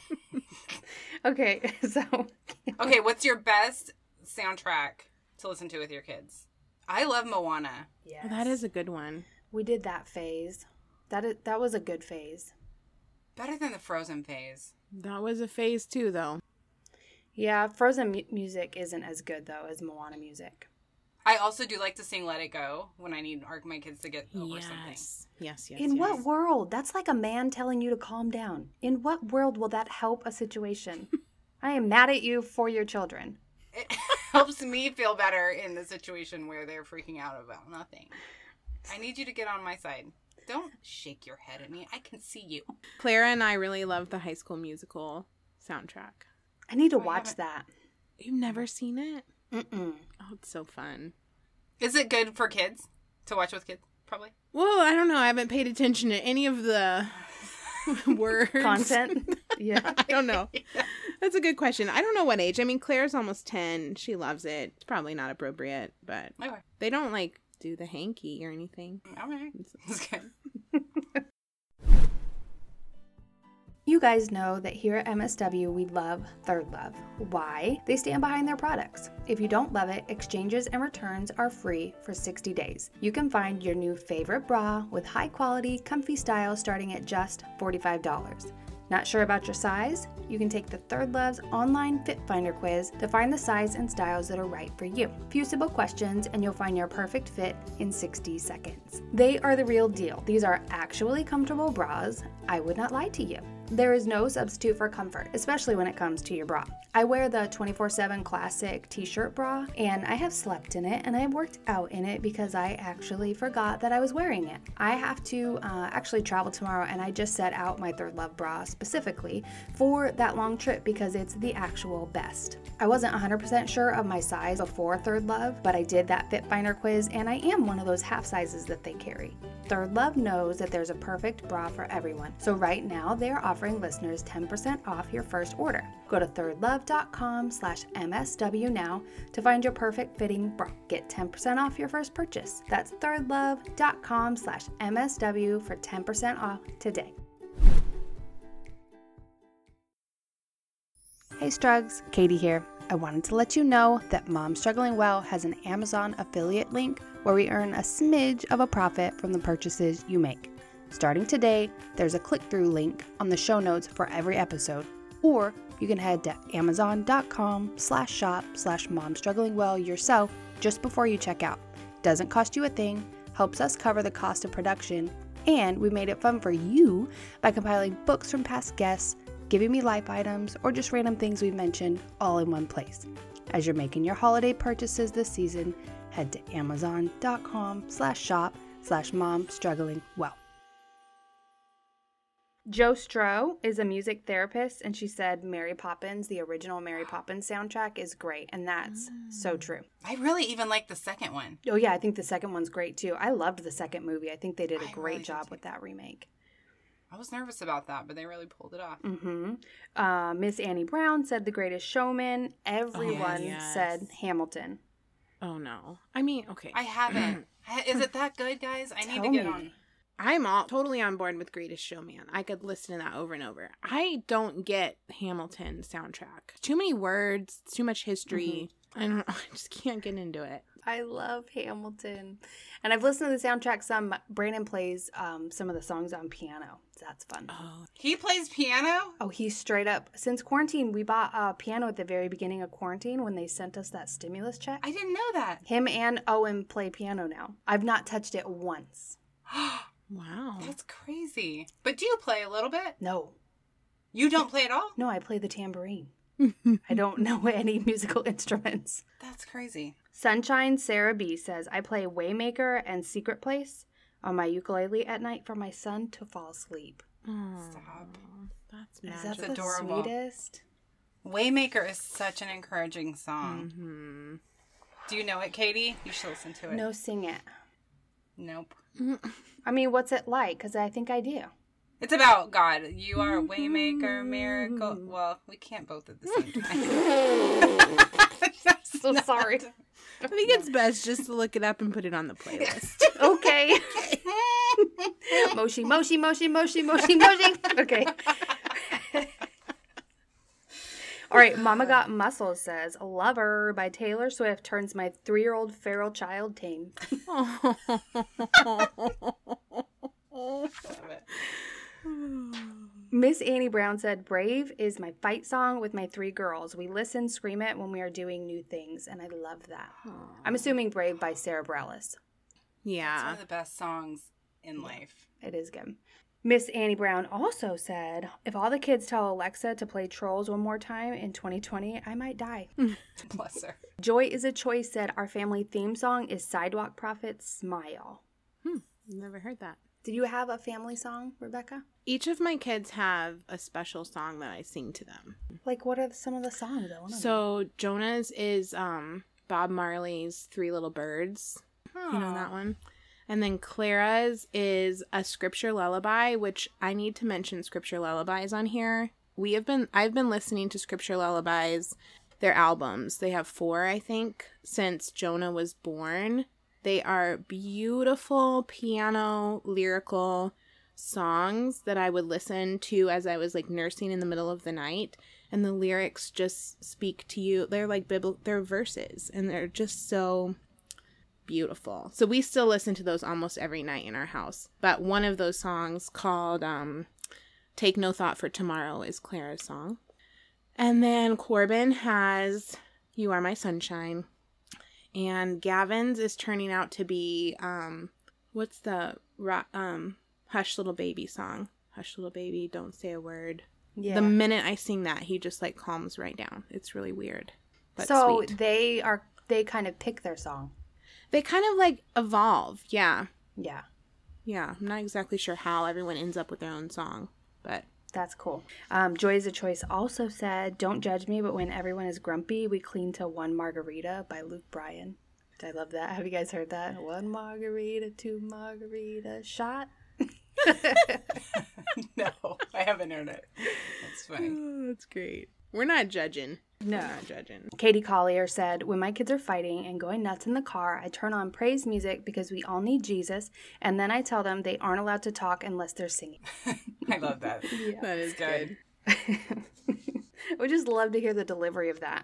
Okay, so Okay, what's your best soundtrack to listen to with your kids? I love Moana. yes. Well, that is a good one. We did that phase. That is, that was a good phase. Better than the Frozen phase. That was a phase too, though. Yeah, Frozen mu- music isn't as good though as Moana music. I also do like to sing Let It Go when I need our, my kids to get over something. Yes, yes, yes. In yes. what world? That's like a man telling you to calm down. In what world will that help a situation? I am mad at you for your children. It helps me feel better in the situation where they're freaking out about nothing. I need you to get on my side. Don't shake your head at me. I can see you. Clara and I really love the High School Musical soundtrack. I need to Oh, I watch haven't- that. You've never seen it? Mm-mm. Oh, it's so fun. Is it good for kids to watch with kids? Probably. Well, I don't know. I haven't paid attention to any of the words. Content? Yeah. I don't know. That's a good question. I don't know what age. I mean, Claire's almost ten. She loves it. It's probably not appropriate, but Okay. they don't like do the hanky or anything. All right. That's good. You guys know that here at M S W we love Third Love. Why? They stand behind their products. If you don't love it, exchanges and returns are free for sixty days. You can find your new favorite bra with high quality, comfy style starting at just forty-five dollars. Not sure about your size? You can take the Third Love's online Fit Finder quiz to find the size and styles that are right for you. Few simple questions and you'll find your perfect fit in sixty seconds. They are the real deal. These are actually comfortable bras. I would not lie to you. There is no substitute for comfort, especially when it comes to your bra. I wear the twenty-four seven Classic t-shirt bra, and I have slept in it, and I have worked out in it because I actually forgot that I was wearing it. I have to uh, actually travel tomorrow, and I just set out my Third Love bra specifically for that long trip because it's the actual best. I wasn't one hundred percent sure of my size before Third Love, but I did that Fit Finder quiz, and I am one of those half sizes that they carry. Third Love knows that there's a perfect bra for everyone, so right now they are offering listeners ten percent off your first order. Go to thirdlove.com slash MSW now to find your perfect fitting bra. Get ten percent off your first purchase. That's thirdlove.com slash MSW for ten percent off today. Hey Strugs, Katie here. I wanted to let you know that Mom Struggling Well has an Amazon affiliate link where we earn a smidge of a profit from the purchases you make. Starting today, there's a click-through link on the show notes for every episode, or you can head to amazon.com slash shop slash Mom Struggling Well yourself just before you check out. Doesn't cost you a thing, helps us cover the cost of production, and we made it fun for you by compiling books from past guests, giving me life items, or just random things we've mentioned all in one place. As you're making your holiday purchases this season, head to amazon.com slash shop slash Mom Struggling Well. Jo Stroh is a music therapist, and she said Mary Poppins, the original Mary Poppins soundtrack, is great, and that's mm. so true. I really even like the second one. Oh yeah, I think the second one's great too. I loved the second movie. I think they did a I great really job with that remake. I was nervous about that, but they really pulled it off. Mm-hmm. Uh, Miss Annie Brown said The Greatest Showman. Everyone oh, yes. said Hamilton. Oh, no. I mean, okay. I haven't. Is it that good, guys? I Tell need to get me. on. I'm all totally on board with Greatest Showman. I could listen to that over and over. I don't get Hamilton soundtrack. Too many words, too much history. Mm-hmm. I don't I just can't get into it. I love Hamilton. And I've listened to the soundtrack some. Brandon plays um, some of the songs on piano. That's fun. Oh, He plays piano? Oh, he's straight up. Since quarantine, we bought a piano at the very beginning of quarantine when they sent us that stimulus check. I didn't know that. Him and Owen play piano now. I've not touched it once. wow. That's crazy. But do you play a little bit? No. You don't play at all? No, I play the tambourine. I don't know any musical instruments. That's crazy. Sunshine Sarah B says, I play Waymaker and Secret Place on my ukulele at night for my son to fall asleep. Oh, Stop. That's Is magical. that That's the adorable. sweetest? Waymaker is such an encouraging song. Mm-hmm. Do you know it, Katie? You should listen to it. No, sing it. Nope. I mean, what's it like? Because I think I do. It's about God. You are a waymaker, miracle. Well, we can't both at the same time. So sorry. I think it's best just to look it up and put it on the playlist. Okay. Moshi, moshi, moshi, moshi, moshi, moshi. Okay. All right. Mama Got Muscles says, Lover by Taylor Swift turns my three-year-old feral child tame. Love it. Miss Annie Brown said, Brave is my fight song with my three girls. We listen, scream it when we are doing new things, and I love that. Aww. I'm assuming Brave by Sarah Bareilles. It's Yeah. one of the best songs in life. It is good. Miss Annie Brown also said, if all the kids tell Alexa to play Trolls one more time in twenty twenty, I might die. Bless her. Joy is a Choice said, our family theme song is Sidewalk Prophet's Smile. Hmm. Never heard that. Did you have a family song, Rebecca? Each of my kids have a special song that I sing to them. Like, what are some of the songs? I wanna know. So Jonah's is um, Bob Marley's Three Little Birds. You know that one? And then Clara's is a scripture lullaby, which I need to mention scripture lullabies on here. We have been, I've been listening to scripture lullabies, their albums. They have four, I think, since Jonah was born. They are beautiful piano, lyrical songs that I would listen to as I was like nursing in the middle of the night. And the lyrics just speak to you. They're like biblical, they're verses, and they're just so beautiful. So we still listen to those almost every night in our house. But one of those songs called um, Take No Thought for Tomorrow is Clara's song. And then Corbin has You Are My Sunshine. And Gavin's is turning out to be, um, what's the ro- um, Hush Little Baby song? Hush Little Baby, Don't Say a Word. Yeah. The minute I sing that, he just like calms right down. It's really weird, but so sweet. they are they kind of pick their song. They kind of like evolve. Yeah. Yeah. Yeah. I'm not exactly sure how everyone ends up with their own song, but That's cool. Um, Joy is a Choice also said, "Don't judge me, but when everyone is grumpy, we clean to One Margarita" by Luke Bryan. I love that. Have you guys heard that? One margarita, two margarita, shot. No, I haven't heard it. That's funny. oh, that's great. We're not judging. No. We're not judging. Katie Collier said, "When my kids are fighting and going nuts in the car, I turn on praise music because we all need Jesus, and then I tell them they aren't allowed to talk unless they're singing." I love that. That is good. good. I would just love to hear the delivery of that.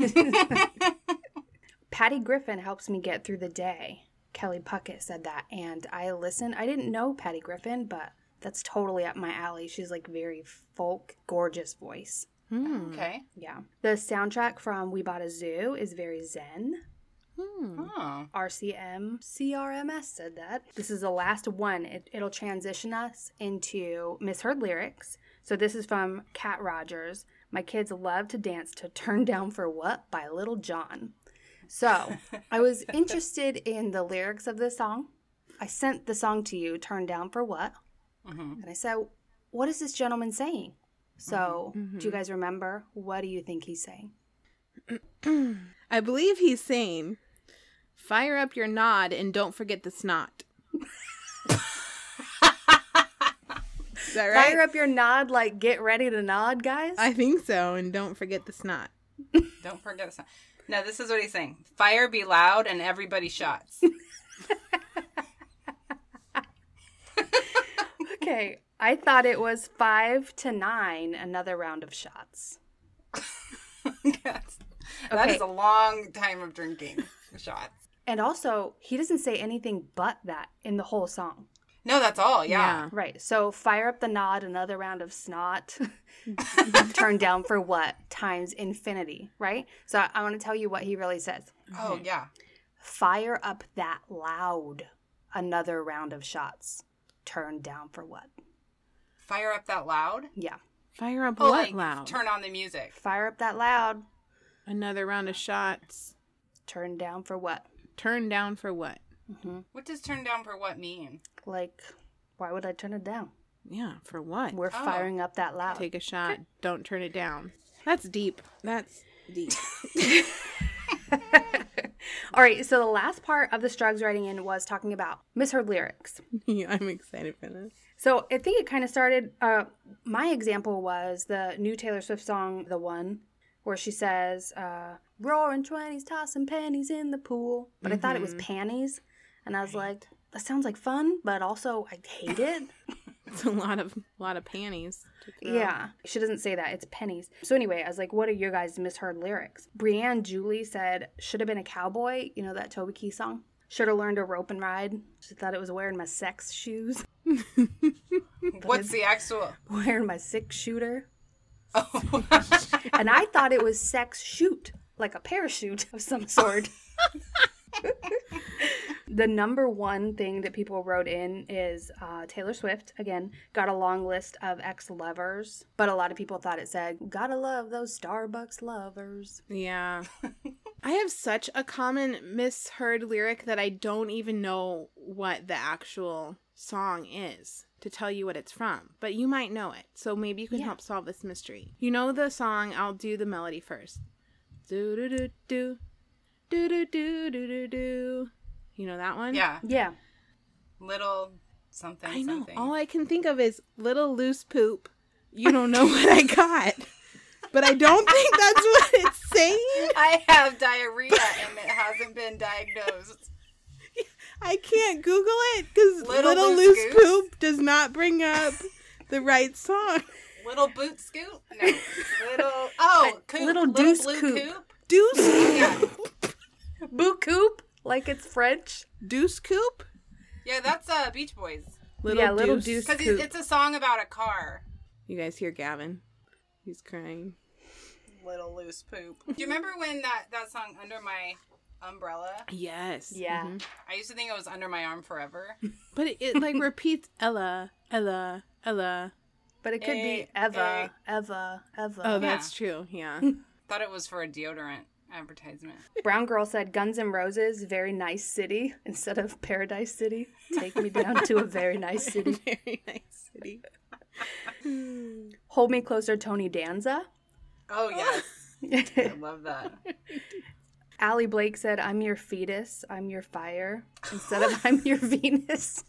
Patty Griffin helps me get through the day. Kelly Puckett said that, and I listened. I didn't know Patty Griffin, but that's totally up my alley. She's like very folk, gorgeous voice. Hmm. Okay. Yeah. The soundtrack from We Bought a Zoo is very zen. Hmm. Oh. R C M C R M S said that. This is the last one. It, it'll transition us into Misheard Lyrics. So this is from Cat Rogers. "My kids love to dance to Turn Down for What by Little John." So I was interested in the lyrics of this song. I sent the song to you, Turn Down for What? Mm-hmm. And I said, what is this gentleman saying? So Mm-hmm. do you guys remember? What do you think he's saying? I believe he's saying, "Fire up your nod and don't forget the snot." Is that right? Fire up your nod, like get ready to nod, guys. I think so, and don't forget the snot. Don't forget the song. No, this is what he's saying. Fire be loud and everybody shots. Okay, I thought it was five to nine, another round of shots. Yes. That Okay. is a long time of drinking shots. And also, he doesn't say anything but that in the whole song. No, that's all. Yeah. Right, so fire up the nod, another round of snot. Turn down for what? Times infinity, right? So I, I want to tell you what he really says. Oh, yeah. Fire up that loud, another round of shots. Turn down for what? Fire up that loud? Yeah. Fire up Oh, what like, loud? turn on the music. Fire up that loud. Another round of shots. Turn down for what? Turn down for what? What does turn down for what mean? Like, why would I turn it down? Yeah, for what? We're Oh. firing up that loud. Take a shot. Don't turn it down. That's deep. That's deep. All right, so the last part of the Strugs writing in was talking about misheard lyrics. Yeah, I'm excited for this. So I think it kind of started, uh, my example was the new Taylor Swift song, The One, where she says, uh, roaring twenties, tossing pennies in the pool. But I thought it was panties. And I was like, that sounds like fun, but also I hate it. It's a lot of lot of panties. to throw. Yeah, she doesn't say that. It's pennies. So anyway, I was like, what are your guys' misheard lyrics? Brianne Julie said, should have been a cowboy. You know that Toby Keith song? Should have learned to rope and ride. She thought it was wearing my sex shoes. What's the actual? Wearing my six shooter. Oh. And I thought it was sex shoot, like a parachute of some sort. The number one thing that people wrote in is uh, Taylor Swift, again, got a long list of ex-lovers, but a lot of people thought it said, gotta love those Starbucks lovers. Yeah. I have such a common misheard lyric that I don't even know what the actual song is to tell you what it's from, but you might know it, so maybe you can Yeah. help solve this mystery. You know the song, I'll do the melody first. Do do do do do do do do do do. You know that one? Yeah. Yeah. Little something, I know. something. All I can think of is little loose poop. You don't know what I got. But I don't think that's what it's saying. I have diarrhea and it hasn't been diagnosed. I can't Google it because Little little, Loose loose Goose? poop does not bring up the right song. Little boot scoot? No. Little oh, coop. Little deuce blue coop. Deuce Yeah. Boo coop, like it's French. Deuce Coop? Yeah, that's uh Beach Boys. Little Yeah, Little Deuce. Deuce. Because Coop. it's a song about a car. You guys hear Gavin? He's crying. Little loose poop. Do you remember when that, that song Under My Umbrella? Yes. Yeah. Mhm. I used to think it was Under My Arm Forever. But it, it like repeats Ella, Ella, Ella. But it could A- be Eva, Eva, Eva. Oh, that's true. Yeah. Thought it was for a deodorant advertisement. Brown Girl said Guns N' Roses, very nice city, instead of Paradise City. Take me down to a very nice city. Very nice city. Hold Me Closer, Tony Danza. Oh, yes. I love that. Allie Blake said, I'm your fetus, I'm your fire, instead of I'm your Venus.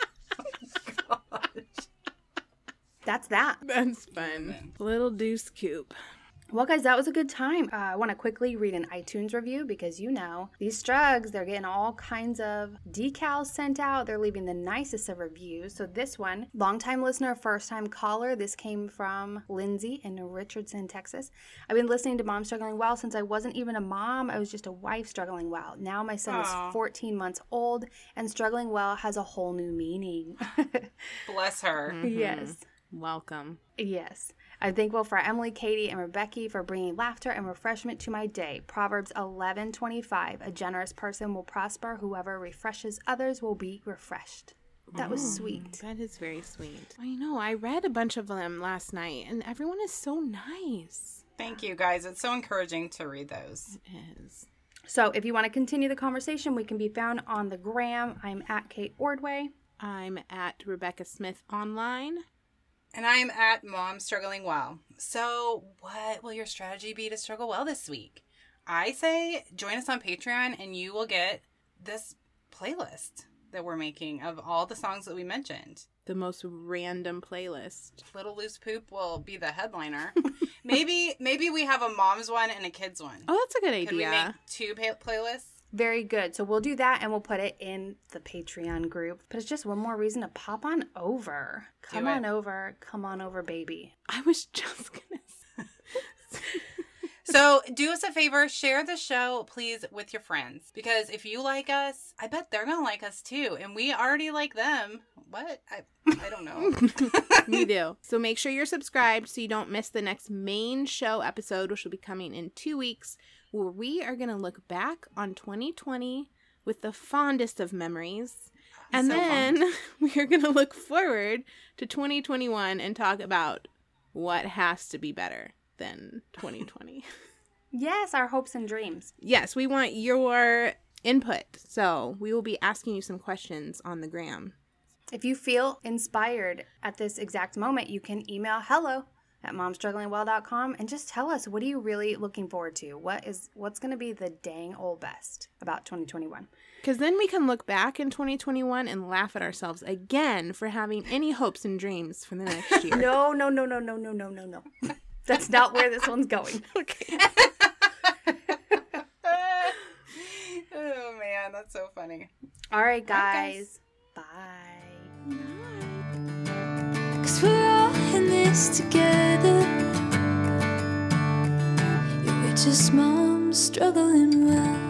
That's that. That's fun. Little Deuce Coupe. Well, guys, that was a good time. Uh, I want to quickly read an iTunes review because, you know, these Strugs, they're getting all kinds of decals sent out. They're leaving the nicest of reviews. So this one, longtime listener, first-time caller. This came from Lindsay in Richardson, Texas. I've been listening to Mom Struggling Well since I wasn't even a mom. I was just a wife struggling well. Now my son Aww. is fourteen months old, and struggling well has a whole new meaning. Bless her. Mm-hmm. Yes. Welcome. Yes. I'm thankful for Emily, Katie, and Rebecca for bringing laughter and refreshment to my day. Proverbs eleven twenty-five. A generous person will prosper. Whoever refreshes others will be refreshed. That was sweet. That is very sweet. I know. I read a bunch of them last night, and everyone is so nice. Thank you, guys. It's so encouraging to read those. It is. So if you want to continue the conversation, we can be found on the gram. I'm at Kate Ordway. I'm at Rebecca Smith online. And I'm at Mom Struggling Well. So what will your strategy be to struggle well this week? I say join us on Patreon and you will get this playlist that we're making of all the songs that we mentioned. The most random playlist. Little Loose Poop will be the headliner. maybe maybe we have a mom's one and a kid's one. Oh, that's a good idea. Could we make two pay- playlists? Very good. So we'll do that and we'll put it in the Patreon group. But it's just one more reason to pop on over. Come Do it. on over. Come on over, baby. I was just going to say. So do us a favor, share the show, please, with your friends. Because if you like us, I bet they're going to like us too. And we already like them. What? I, I don't know. We do. So make sure you're subscribed so you don't miss the next main show episode, which will be coming in two weeks, where we are going to look back on twenty twenty with the fondest of memories. And So then we are going to look forward to twenty twenty-one and talk about what has to be better than twenty twenty. Yes, our hopes and dreams. Yes, we want your input. So we will be asking you some questions on the gram. If you feel inspired at this exact moment, you can email hello at momstrugglingwell dot com and just tell us, what are you really looking forward to? What is what's going to be the dang old best about twenty twenty-one? Because then we can look back in twenty twenty-one and laugh at ourselves again for having any hopes and dreams for the next year. No, no, no, no, no, no, no, no, no. That's not where this one's going. Okay. Oh, man, that's so funny. All right, guys. guys. Bye. Cause we're all in this together. Yeah, we're just moms struggling well.